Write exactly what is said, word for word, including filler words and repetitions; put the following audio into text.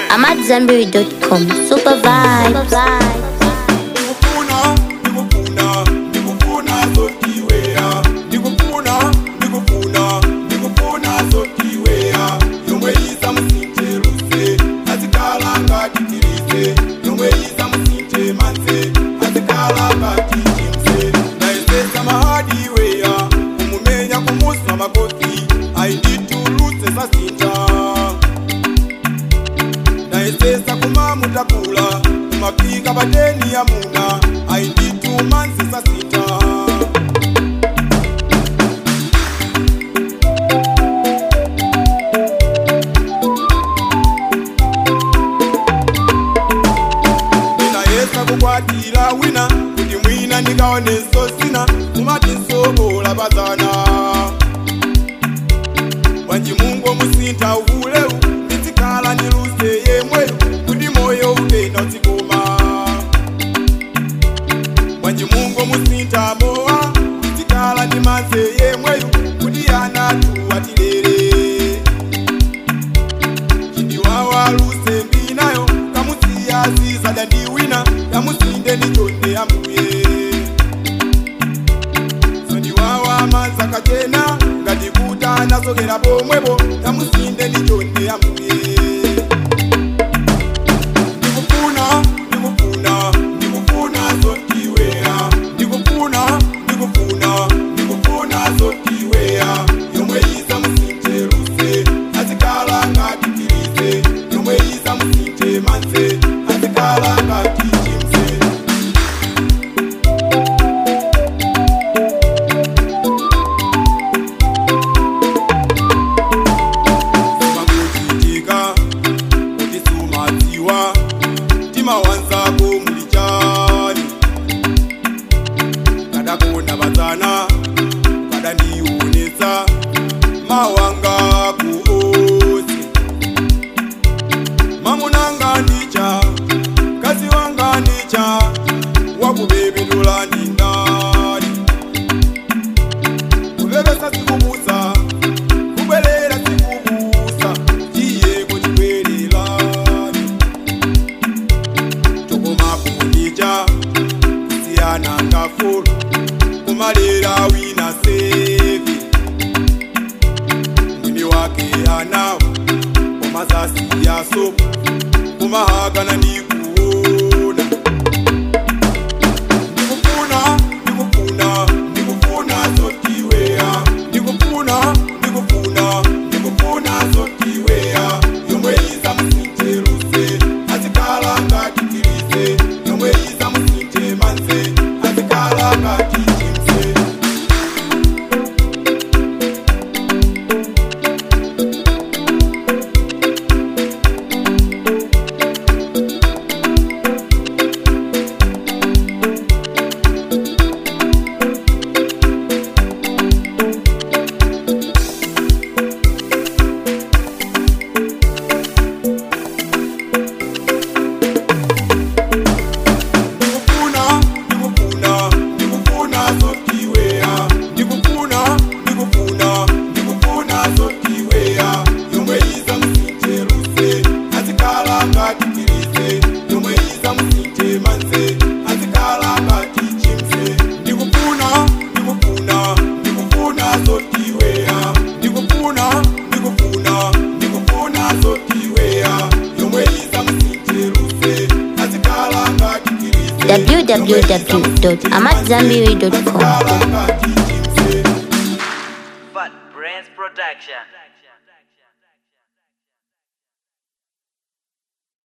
amadzambiri dot com. Super vibes. Mutakula mapika badeni ya muna I need two months sasa sita Nina yesa kukwatira wina kuti mwina nikaone sosina kumati sobola bazana wanji mungu musinta uvuleu nitikala niluse yemwe moyo upenda utikoma wanji mungu musinta moa itikala ni manze yemweyu kudiyana tuwatilere chindi wawa luse mbinayo kamusiya zizada ndiwina kamusinde ni jonde amuye sondi wawa manza katena ngatikuta nasogera pomwebo kamusinde ni jonde amuye mawanga kuozi mamunanga ndicha kazi wanga ndicha wakubebe dolandi ndani kubebesa sikubusa kubelera sikubusa jiye kuchibelelani chokoma kundicha siyana ngafulu kumalera wina sevi nao kumazasi ya sopa kumahagana ndikuona ndikufuna ndikufuna ndikufuna sotiwea ndikufuna ndikufuna ndikufuna sotiwea yomwe iza musinteruse azikala ngatikirize yomwe iza musinte manze azikala ngatikirize w w w dot amadzambiri dot com. Fat Brains Production.